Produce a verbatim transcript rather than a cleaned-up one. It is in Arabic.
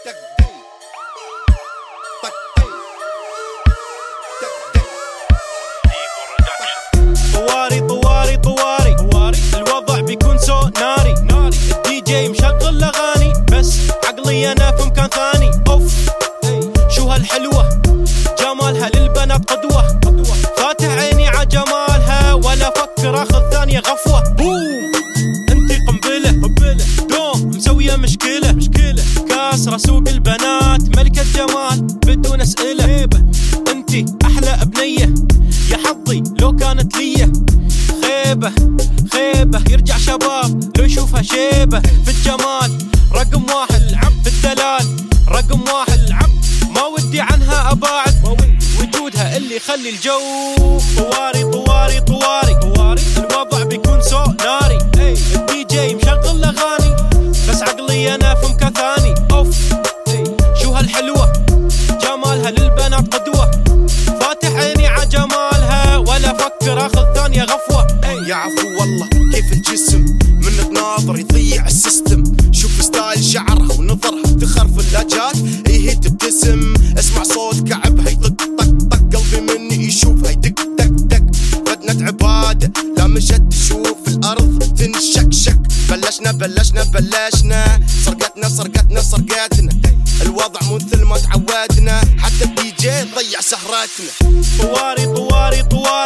طواري طواري طواري طواري الوضع بيكون سو ناري ناري. الدي جي مشغل اغاني بس عقلي انا في مكان ثاني. اوف شو هالحلوة جمالها للبنات قدوة. فاتح عيني ع جمالها ولا افكر اخذ ثانية غفوة. بوم انتي قنبلة قنبلة دوم مسوية مشكلة مشكلة. كاسرة سوق البنات ملكة جمال بدون اسئلة. انتي احلى ابنية يا حظي لو كانت ليا. خيبة خيبة يرجع شباب لو يشوفها شيبة. في الجمال رقم واحد العب في الدلال رقم واحد العب. ما ودي عنها اباعد وجودها اللي يخلي الجو. طواري طواري طواري طواري الوضع بيكون سو ناري. الدي جي مشغل اغاني بس عقلي انا في مكان ثاني. اوف شو هالحلوة جمالها للبنات قدوة. فاتح عيني ع جمالها ولا افكر اخذ ثانية غفوة. يا عفو والله كيف الجسم من تناظر يضيع السيستم. شوف ستايل شعرها ونظرها تخرف اللاجات. ايه تبتسم اسمع صوت كعبها يطق طق طق. قلبي مني يشوفها يدق دق دق. بدنة عبادة لا مشت تشوف الارض تنشكشك. بلشنا بلشنا بلشنا سرقتنا سرقتنا سرقتنا. الوضع مثل ما تعودنا حتى الدي جي ضيع سهراتنا. طواري طواري طواري